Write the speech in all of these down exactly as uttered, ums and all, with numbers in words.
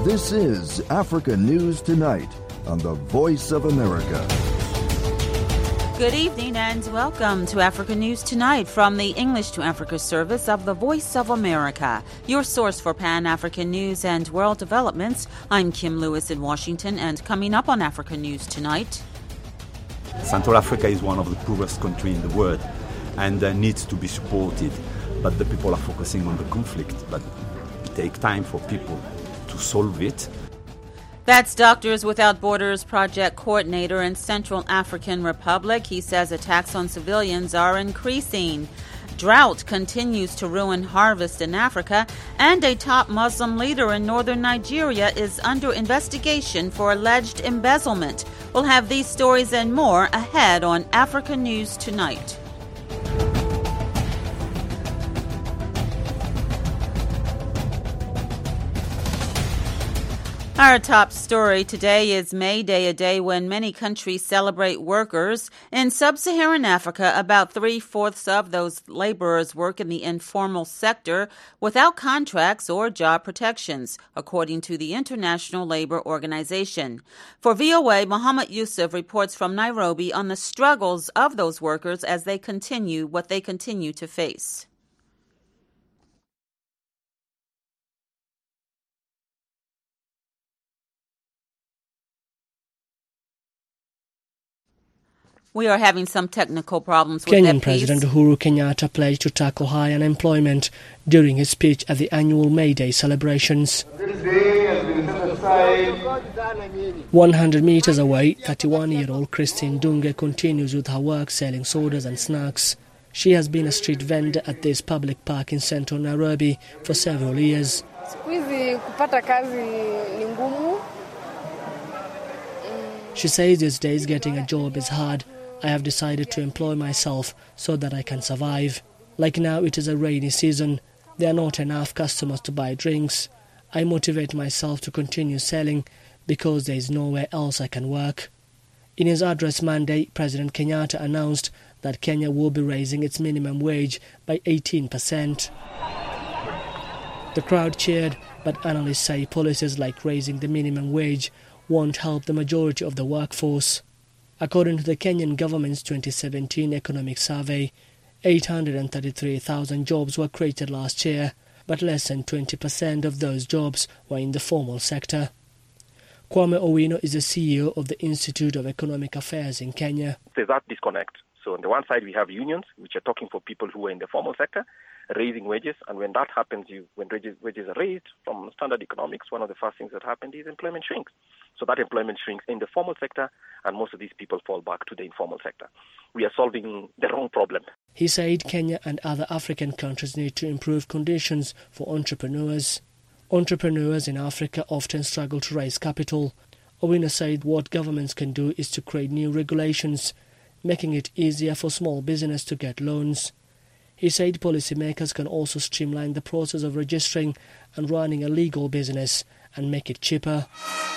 This is Africa News Tonight on the Voice of America. Good evening and welcome to Africa News Tonight from the English to Africa service of the Voice of America, your source for Pan-African news and world developments. I'm Kim Lewis in Washington, and coming up on Africa News Tonight. Central Africa is one of the poorest countries in the world and uh, needs to be supported, but the people are focusing on the conflict, but it takes time for people to solve it. That's Doctors Without Borders project coordinator in Central African Republic. He says attacks on civilians are increasing. Drought continues to ruin harvest in Africa, and a top Muslim leader in northern Nigeria is under investigation for alleged embezzlement. We'll have these stories and more ahead on Africa News Tonight. Our top story today is May Day, a day when many countries celebrate workers. In sub-Saharan Africa, about three-fourths of those laborers work in the informal sector without contracts or job protections, according to the International Labor Organization. For V O A, Muhammad Yusuf reports from Nairobi on the struggles of those workers as they continue what they continue to face. We are having some technical problems with Kenyan that piece. President Uhuru Kenyatta pledged to tackle high unemployment during his speech at the annual May Day celebrations. This day has been set aside. one hundred meters away, thirty-one-year-old Christine Dunge continues with her work selling sodas and snacks. She has been a street vendor at this public park in central Nairobi for several years. She says these days getting a job is hard. I have decided to employ myself so that I can survive. Like now, it is a rainy season. There are not enough customers to buy drinks. I motivate myself to continue selling because there is nowhere else I can work. In his address Monday, President Kenyatta announced that Kenya will be raising its minimum wage by eighteen percent. The crowd cheered, but analysts say policies like raising the minimum wage won't help the majority of the workforce. According to the Kenyan government's twenty seventeen economic survey, eight hundred thirty-three thousand jobs were created last year, but less than twenty percent of those jobs were in the formal sector. Kwame Owino is the C E O of the Institute of Economic Affairs in Kenya. There's that disconnect. So on the one side, we have unions, which are talking for people who are in the formal sector, raising wages. And when that happens, you, when wages, wages are raised from standard economics, one of the first things that happens is employment shrinks. So that employment shrinks in the formal sector, and most of these people fall back to the informal sector. We are solving the wrong problem. He said Kenya and other African countries need to improve conditions for entrepreneurs. Entrepreneurs in Africa often struggle to raise capital. Owino said what governments can do is to create new regulations, making it easier for small business to get loans. He said policymakers can also streamline the process of registering and running a legal business and make it cheaper.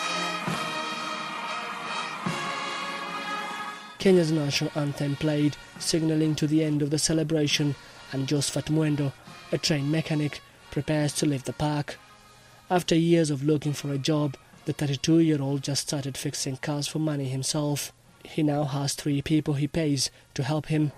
Kenya's national anthem played, signalling to the end of the celebration, and Josephat Mwendo, a train mechanic, prepares to leave the park. After years of looking for a job, the thirty-two-year-old just started fixing cars for money himself. He now has three people he pays to help him.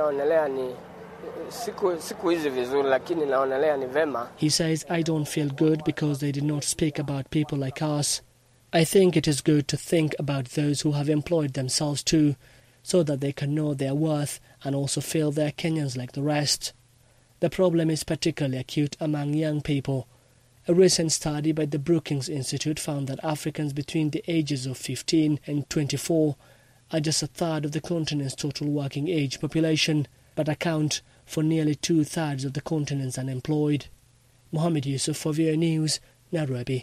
He says, I don't feel good because they did not speak about people like us. I think it is good to think about those who have employed themselves too, so that they can know their worth and also feel they're Kenyans like the rest. The problem is particularly acute among young people. A recent study by the Brookings Institute found that Africans between the ages of fifteen and twenty-four are just a third of the continent's total working age population, but account for nearly two-thirds of the continent's unemployed. Mohammed Yusuf for V O A News, Nairobi.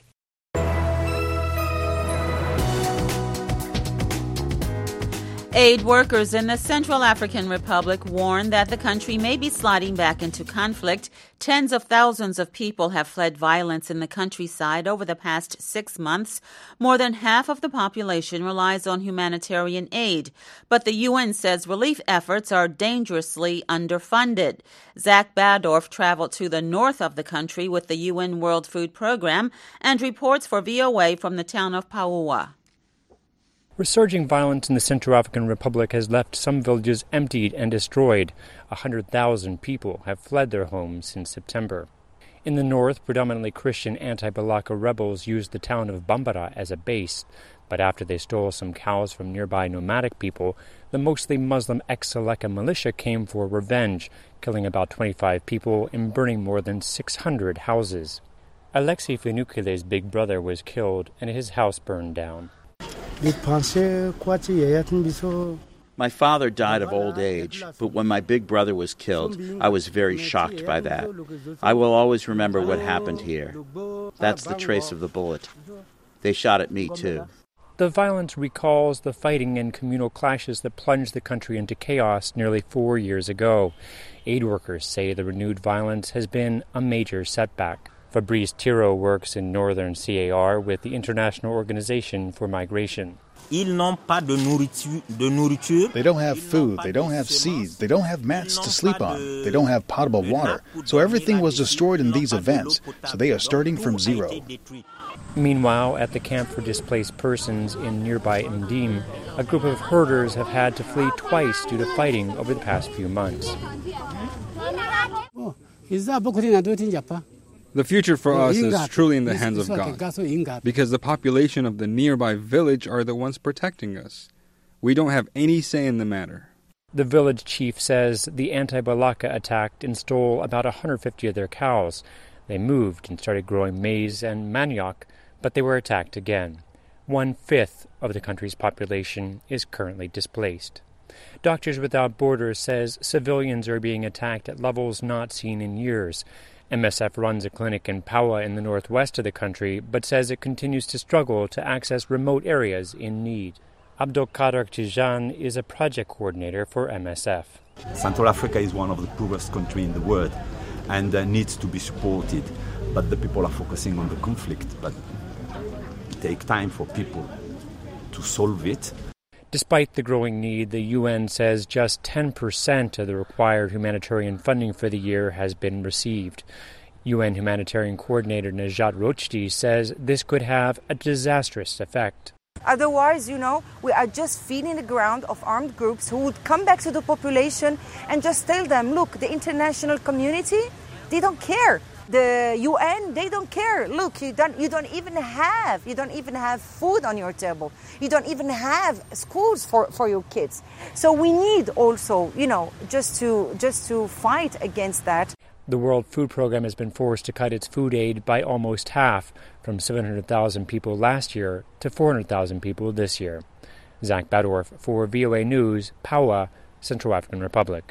Aid workers in the Central African Republic warn that the country may be sliding back into conflict. Tens of thousands of people have fled violence in the countryside over the past six months. More than half of the population relies on humanitarian aid, but the U N says relief efforts are dangerously underfunded. Zach Badorf traveled to the north of the country with the U N World Food Program and reports for V O A from the town of Pauaua. Resurging violence in the Central African Republic has left some villages emptied and destroyed. one hundred thousand people have fled their homes since September. In the north, predominantly Christian anti-Balaka rebels used the town of Bambara as a base. But after they stole some cows from nearby nomadic people, the mostly Muslim ex-Seleka militia came for revenge, killing about twenty-five people and burning more than six hundred houses. Alexei Fenukile's big brother was killed and his house burned down. My father died of old age, but when my big brother was killed, I was very shocked by that. I will always remember what happened here. That's the trace of the bullet. They shot at me, too. The violence recalls the fighting and communal clashes that plunged the country into chaos nearly four years ago. Aid workers say the renewed violence has been a major setback. Fabrice Tiro works in northern C A R with the International Organization for Migration. They don't have food, they don't have seeds, they don't have mats to sleep on, they don't have potable water. So everything was destroyed in these events, so they are starting from zero. Meanwhile, at the camp for displaced persons in nearby Ndim, a group of herders have had to flee twice due to fighting over the past few months. The future for us is truly in the hands of God, because the population of the nearby village are the ones protecting us. We don't have any say in the matter. The village chief says the anti-Balaka attacked and stole about one hundred fifty of their cows. They moved and started growing maize and manioc, but they were attacked again. One-fifth of the country's population is currently displaced. Doctors Without Borders says civilians are being attacked at levels not seen in years. M S F runs a clinic in Pauaua in the northwest of the country, but says it continues to struggle to access remote areas in need. Abdulkader Tijan is a project coordinator for M S F. Central Africa is one of the poorest countries in the world and uh, needs to be supported. But the people are focusing on the conflict, but it takes time for people to solve it. Despite the growing need, the U N says just ten percent of the required humanitarian funding for the year has been received. U N humanitarian coordinator Najat Rochdi says this could have a disastrous effect. Otherwise, you know, we are just feeding the ground of armed groups who would come back to the population and just tell them, look, the international community, they don't care. The U N, they don't care. Look, you don't you don't even have you don't even have food on your table. You don't even have schools for, for your kids. So we need also, you know, just to just to fight against that. The World Food Program has been forced to cut its food aid by almost half, from seven hundred thousand people last year to four hundred thousand people this year. Zach Badorf for V O A News, Pauaua, Central African Republic.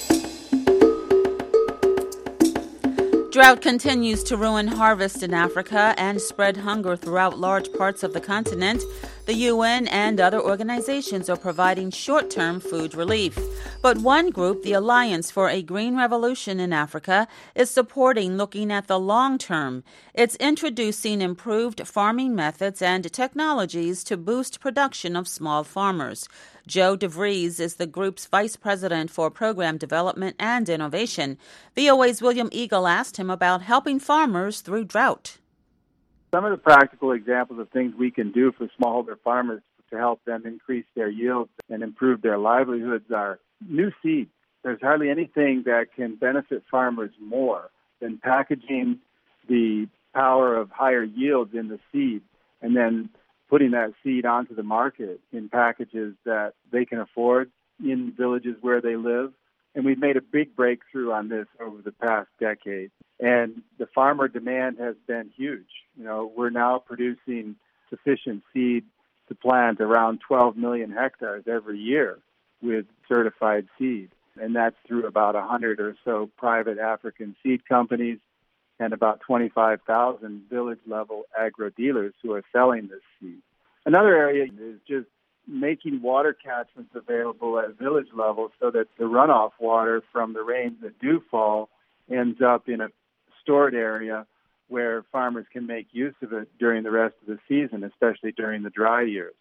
Drought continues to ruin harvest in Africa and spread hunger throughout large parts of the continent. The U N and other organizations are providing short-term food relief. But one group, the Alliance for a Green Revolution in Africa, is supporting looking at the long term. It's introducing improved farming methods and technologies to boost production of small farmers. Joe DeVries is the group's vice president for program development and innovation. V O A's William Eagle asked him about helping farmers through drought. Some of the practical examples of things we can do for smallholder farmers to help them increase their yields and improve their livelihoods are new seeds. There's hardly anything that can benefit farmers more than packaging the power of higher yields in the seed and then putting that seed onto the market in packages that they can afford in villages where they live. And we've made a big breakthrough on this over the past decade. And the farmer demand has been huge. You know, we're now producing sufficient seed to plant around twelve million hectares every year with certified seed. And that's through about one hundred or so private African seed companies and about twenty-five thousand village-level agro-dealers who are selling this seed. Another area is just making water catchments available at village level so that the runoff water from the rains that do fall ends up in a stored area where farmers can make use of it during the rest of the season, especially during the dry years.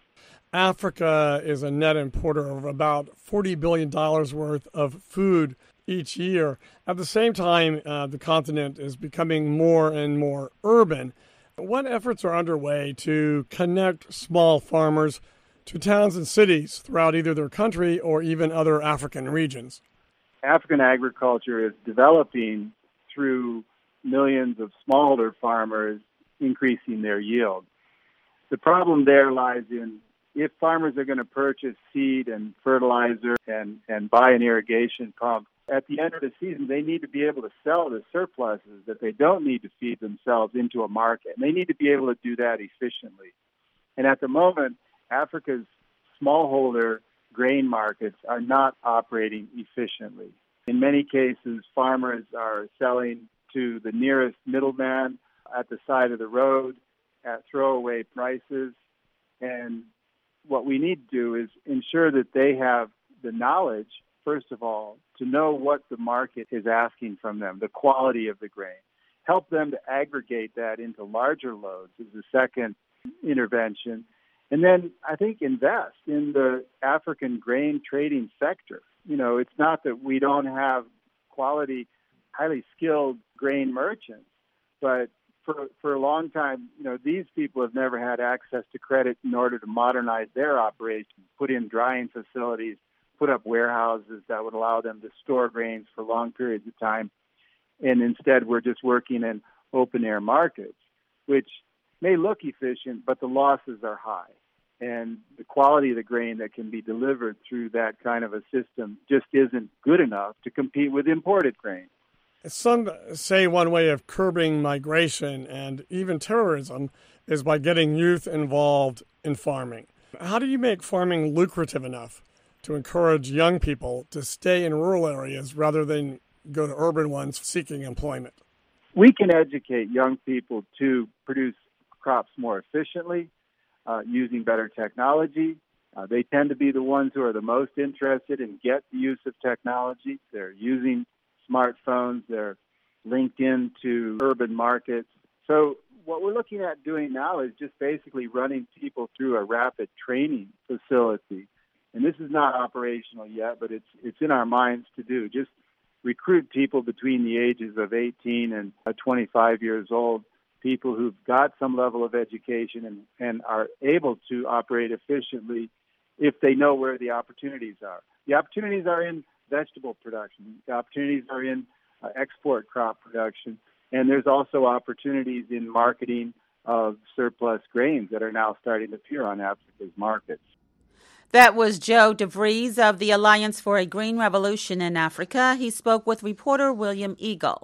Africa is a net importer of about forty billion dollars worth of food each year. At the same time, uh, the continent is becoming more and more urban. What efforts are underway to connect small farmers to towns and cities throughout either their country or even other African regions? African agriculture is developing through millions of smallholder farmers increasing their yield. The problem there lies in if farmers are going to purchase seed and fertilizer and, and buy an irrigation pump, at the end of the season, they need to be able to sell the surpluses that they don't need to feed themselves into a market. And they need to be able to do that efficiently. And at the moment, Africa's smallholder grain markets are not operating efficiently. In many cases, farmers are selling to the nearest middleman at the side of the road at throwaway prices. And what we need to do is ensure that they have the knowledge, first of all, to know what the market is asking from them, the quality of the grain. Help them to aggregate that into larger loads is the second intervention. And then I think invest in the African grain trading sector. You know, it's not that we don't have quality, highly skilled grain merchants, but for for a long time, you know, these people have never had access to credit in order to modernize their operations, put in drying facilities, put up warehouses that would allow them to store grains for long periods of time. And instead, we're just working in open-air markets, which may look efficient, but the losses are high. And the quality of the grain that can be delivered through that kind of a system just isn't good enough to compete with imported grain. Some say one way of curbing migration and even terrorism is by getting youth involved in farming. How do you make farming lucrative enough to encourage young people to stay in rural areas rather than go to urban ones seeking employment? We can educate young people to produce crops more efficiently, uh, using better technology. Uh, they tend to be the ones who are the most interested in get the use of technology. They're using smartphones, they're linked into urban markets. So what we're looking at doing now is just basically running people through a rapid training facility. And this is not operational yet, but it's it's in our minds to do. Just recruit people between the ages of eighteen and twenty-five years old, people who've got some level of education and, and are able to operate efficiently if they know where the opportunities are. The opportunities are in vegetable production. The opportunities are in uh, export crop production. And there's also opportunities in marketing of surplus grains that are now starting to appear on Africa's markets. That was Joe DeVries of the Alliance for a Green Revolution in Africa. He spoke with reporter William Eagle.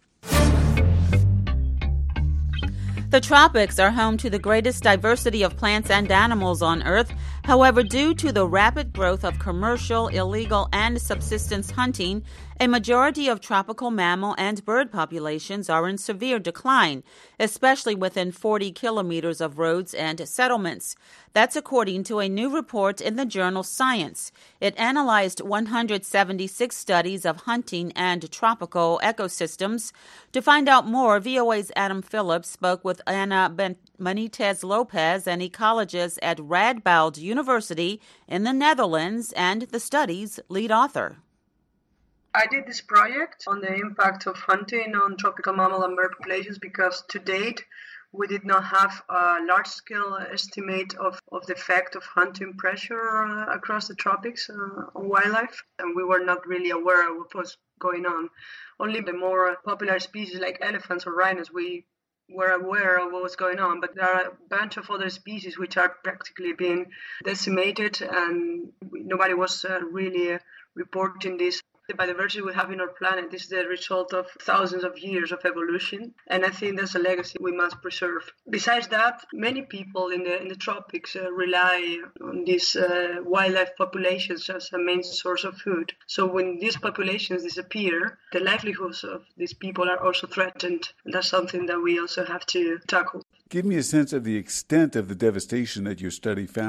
The tropics are home to the greatest diversity of plants and animals on Earth. However, due to the rapid growth of commercial, illegal, and subsistence hunting, a majority of tropical mammal and bird populations are in severe decline, especially within forty kilometers of roads and settlements. That's according to a new report in the journal Science. It analyzed one hundred seventy-six studies of hunting and tropical ecosystems. To find out more, V O A's Adam Phillips spoke with Ana Benitez-Lopez, an ecologist at Radboud University in the Netherlands and the study's lead author. I did this project on the impact of hunting on tropical mammal and bird populations because to date we did not have a large-scale estimate of, of the effect of hunting pressure uh, across the tropics uh, on wildlife, and we were not really aware of what was going on. Only the more popular species like elephants or rhinos, we were aware of what was going on, but there are a bunch of other species which are practically being decimated, and nobody was uh, really uh, reporting this. The biodiversity we have in our planet is the result of thousands of years of evolution, and I think that's a legacy we must preserve. Besides that, many people in the in the tropics uh, rely on these uh, wildlife populations as a main source of food. So when these populations disappear, the livelihoods of these people are also threatened, and that's something that we also have to tackle. Give me a sense of the extent of the devastation that your study found.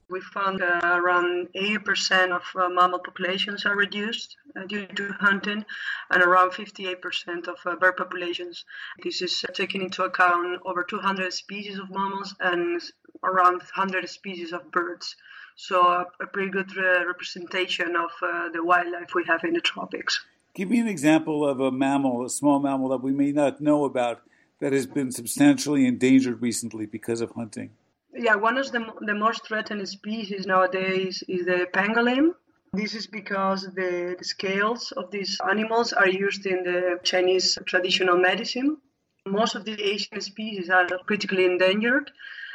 We found uh, around eighty percent of uh, mammal populations are reduced uh, due to hunting, and around fifty-eight percent of uh, bird populations. This is uh, taking into account over two hundred species of mammals and around one hundred species of birds. So uh, a pretty good uh, representation of uh, the wildlife we have in the tropics. Give me an example of a mammal, a small mammal that we may not know about that has been substantially endangered recently because of hunting. Yeah, one of the, the most threatened species nowadays is the pangolin. This is because the, the scales of these animals are used in the Chinese traditional medicine. Most of the Asian species are critically endangered.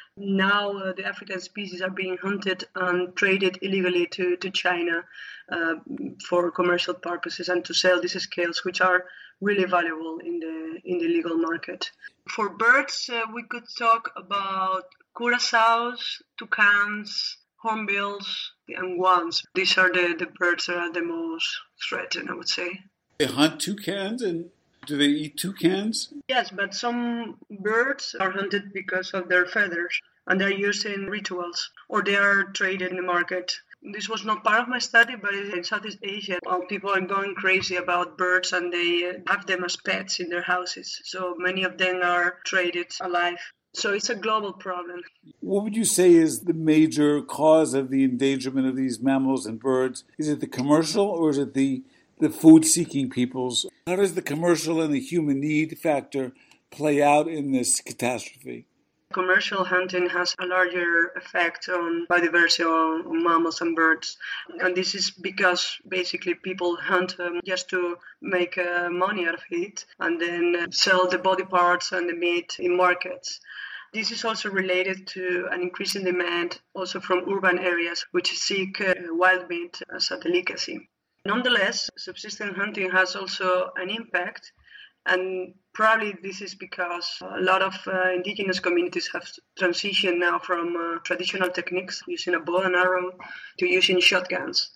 Now uh, the African species are being hunted and traded illegally to, to China uh, for commercial purposes and to sell these scales, which are really valuable in the in the legal market. For birds, uh, we could talk about curassows, toucans, hornbills, and guans. These are the, the birds that are the most threatened, I would say. They hunt toucans, and do they eat toucans? Yes, but some birds are hunted because of their feathers, and they're used in rituals, or they are traded in the market. This was not part of my study, but in Southeast Asia, well, people are going crazy about birds, and they have them as pets in their houses. So many of them are traded alive. So it's a global problem. What would you say is the major cause of the endangerment of these mammals and birds? Is it the commercial, or is it the, the food-seeking peoples? How does the commercial and the human need factor play out in this catastrophe? Commercial hunting has a larger effect on biodiversity on mammals and birds. And this is because basically people hunt um, just to make uh, money out of it and then uh, sell the body parts and the meat in markets. This is also related to an increase in demand also from urban areas which seek uh, wild meat as a delicacy. Nonetheless, subsistence hunting has also an impact. And probably this is because a lot of uh, indigenous communities have transitioned now from uh, traditional techniques, using a bow and arrow, to using shotguns.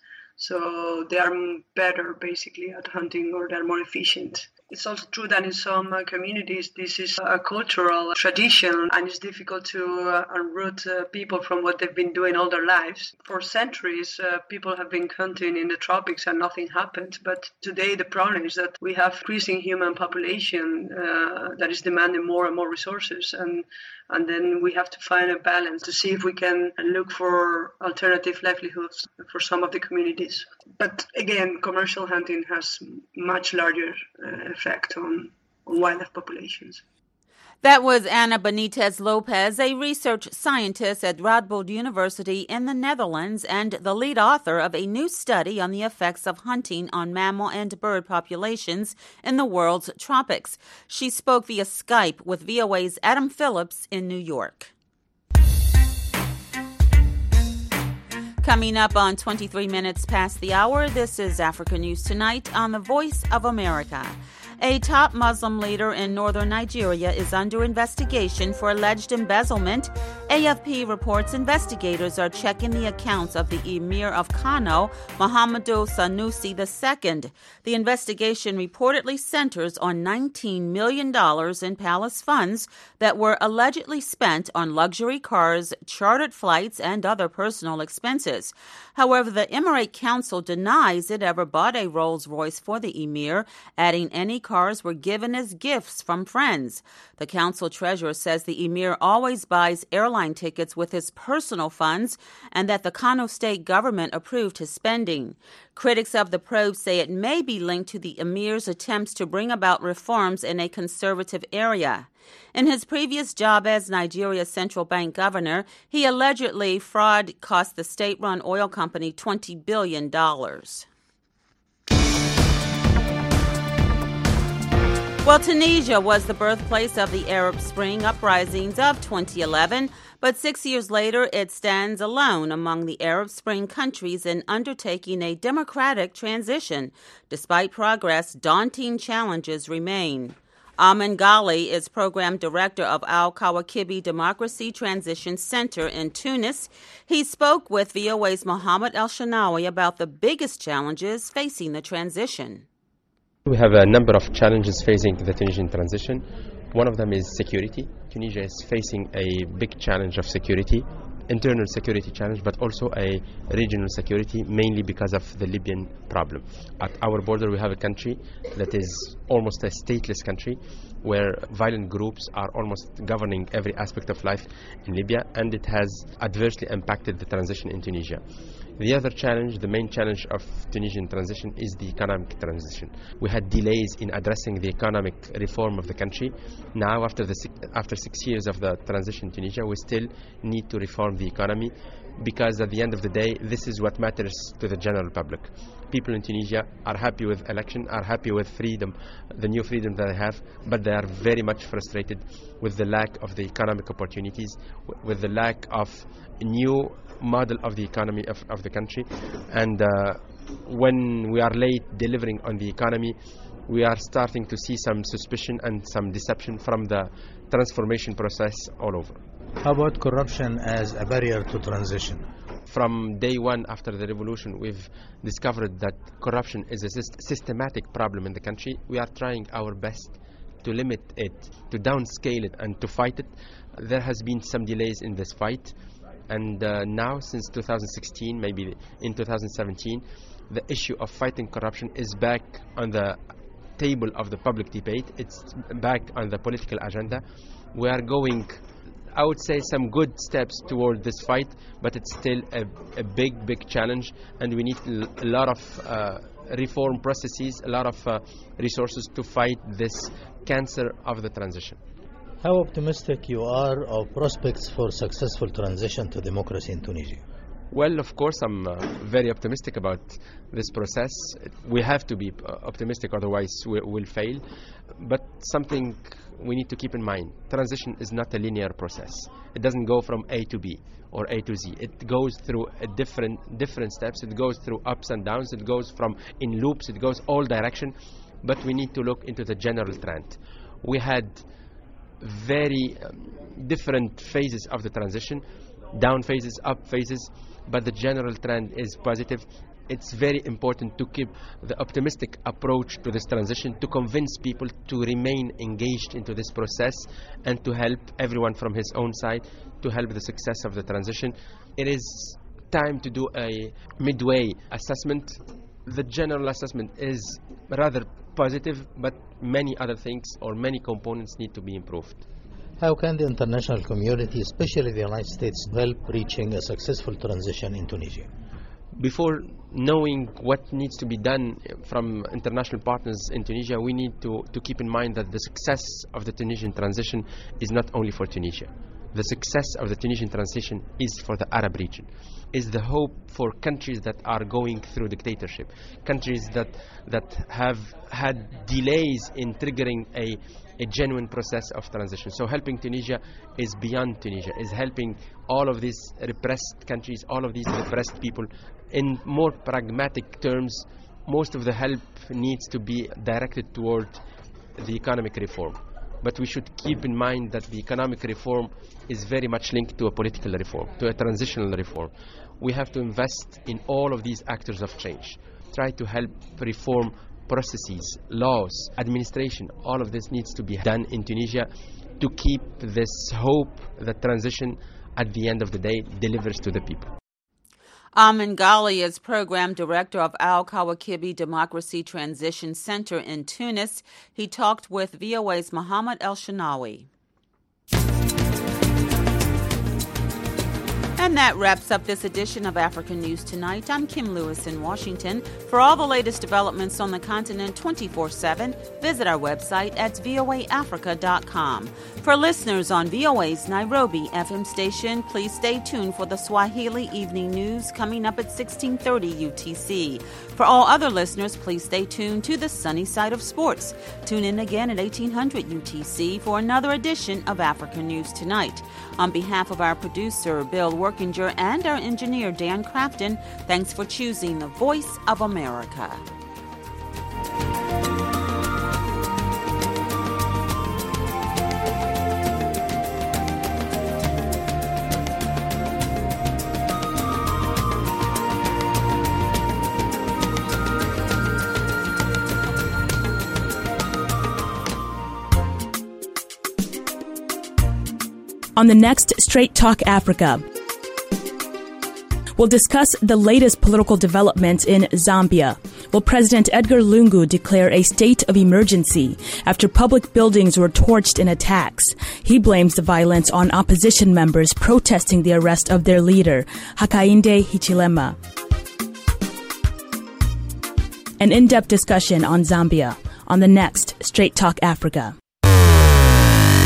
So they are better, basically, at hunting, or they're more efficient. It's also true that in some uh, communities, this is a cultural tradition, and it's difficult to uh, unroot uh, people from what they've been doing all their lives. For centuries, uh, people have been hunting in the tropics and nothing happened. But today, the problem is that we have increasing human population uh, that is demanding more and more resources. And And then we have to find a balance to see if we can look for alternative livelihoods for some of the communities. But again, commercial hunting has much larger uh, effect on, on wildlife populations. That was Ana Benitez Lopez, a research scientist at Radboud University in the Netherlands and the lead author of a new study on the effects of hunting on mammal and bird populations in the world's tropics. She spoke via Skype with V O A's Adam Phillips in New York. Coming up on twenty-three minutes past the hour, this is Africa News Tonight on the Voice of America. A top Muslim leader in northern Nigeria is under investigation for alleged embezzlement. A F P reports investigators are checking the accounts of the Emir of Kano, Muhammadu Sanusi the Second. The investigation reportedly centers on nineteen million dollars in palace funds that were allegedly spent on luxury cars, chartered flights, and other personal expenses. However, the Emirate Council denies it ever bought a Rolls-Royce for the Emir, adding any cars were given as gifts from friends. The council treasurer says the Emir always buys airline tickets with his personal funds and that the Kano state government approved his spending. Critics of the probe say it may be linked to the Emir's attempts to bring about reforms in a conservative area. In his previous job as Nigeria's central bank governor, he allegedly fraud cost the state-run oil company twenty billion dollars. Well, Tunisia was the birthplace of the Arab Spring uprisings of twenty eleven, but six years later it stands alone among the Arab Spring countries in undertaking a democratic transition. Despite progress, daunting challenges remain. Amin Ghali is program director of Al Kawakibi Democracy Transition Center in Tunis. He spoke with V O A's Mohammed El-Shanawi about the biggest challenges facing the transition. We have a number of challenges facing the Tunisian transition. One of them is security. Tunisia is facing a big challenge of security. internal security challenge, but also a regional security, mainly because of the Libyan problem. At our border, we have a country that is almost a stateless country, where violent groups are almost governing every aspect of life in Libya, and it has adversely impacted the transition in Tunisia. The other challenge, the main challenge of Tunisian transition, is the economic transition. We had delays in addressing the economic reform of the country. Now, after the after six years of the transition in Tunisia, we still need to reform the economy, because at the end of the day, this is what matters to the general public. People in Tunisia are happy with election, are happy with freedom, the new freedom that they have, but they are very much frustrated with the lack of the economic opportunities, with the lack of new model of the economy of, of the country. And uh, when we are late delivering on the economy, we are starting to see some suspicion and some deception from the transformation process all over. How about corruption as a barrier to transition? From day one after the revolution, we've discovered that corruption is a systematic problem in the country. We are trying our best to limit it, to downscale it, and to fight it. There has been some delays in this fight, and uh, now since two thousand sixteen, maybe in two thousand seventeen, the issue of fighting corruption is back on the table of the public debate. It's back on the political agenda. We are going, I would say, some good steps toward this fight, but it's still a, a big, big challenge, and we need a lot of uh, reform processes, a lot of uh, resources to fight this cancer of the transition. How optimistic you are of prospects for successful transition to democracy in Tunisia? Well, of course, I'm uh, very optimistic about this process. We have to be uh, optimistic, otherwise we will fail. But something we need to keep in mind, transition is not a linear process. It doesn't go from A to B or A to Z. It goes through a different different steps. It goes through ups and downs. It goes from in loops. It goes all direction. But we need to look into the general trend. We had very um, different phases of the transition, down phases, up phases, but the general trend is positive. It's very important to keep the optimistic approach to this transition, to convince people to remain engaged into this process, and to help everyone from his own side to help the success of the transition. It is time to do a midway assessment. The general assessment is rather positive, but many other things or many components need to be improved. How can the international community, especially the United States, help reaching a successful transition in Tunisia? Before knowing what needs to be done from international partners in Tunisia, we need to, to keep in mind that the success of the Tunisian transition is not only for Tunisia. The success of the Tunisian transition is for the Arab region, is the hope for countries that are going through dictatorship, countries that that have had delays in triggering a, a genuine process of transition. So helping Tunisia is beyond Tunisia, is helping all of these repressed countries, all of these repressed people. In more pragmatic terms, most of the help needs to be directed toward the economic reform. But we should keep in mind that the economic reform is very much linked to a political reform, to a transitional reform. We have to invest in all of these actors of change, try to help reform processes, laws, administration. All of this needs to be done in Tunisia to keep this hope that transition at the end of the day delivers to the people. Amin Ghali is Program Director of Al-Kawakibi Democracy Transition Center in Tunis. He talked with V O A's Mohammed El-Shanawi. And that wraps up this edition of African News Tonight. I'm Kim Lewis in Washington. For all the latest developments on the continent twenty-four seven, visit our website at voa africa dot com. For listeners on V O A's Nairobi F M station, please stay tuned for the Swahili Evening News coming up at sixteen thirty U T C. For all other listeners, please stay tuned to the Sunny Side of Sports. Tune in again at eighteen hundred U T C for another edition of African News Tonight. On behalf of our producer, Bill Workinger, and our engineer, Dan Crafton, thanks for choosing the Voice of America. On the next Straight Talk Africa, We'll discuss the latest political developments in Zambia. Will President Edgar Lungu declare a state of emergency after public buildings were torched in attacks? He blames the violence on opposition members protesting the arrest of their leader, Hakainde Hichilema. An in-depth discussion on Zambia on the next Straight Talk Africa.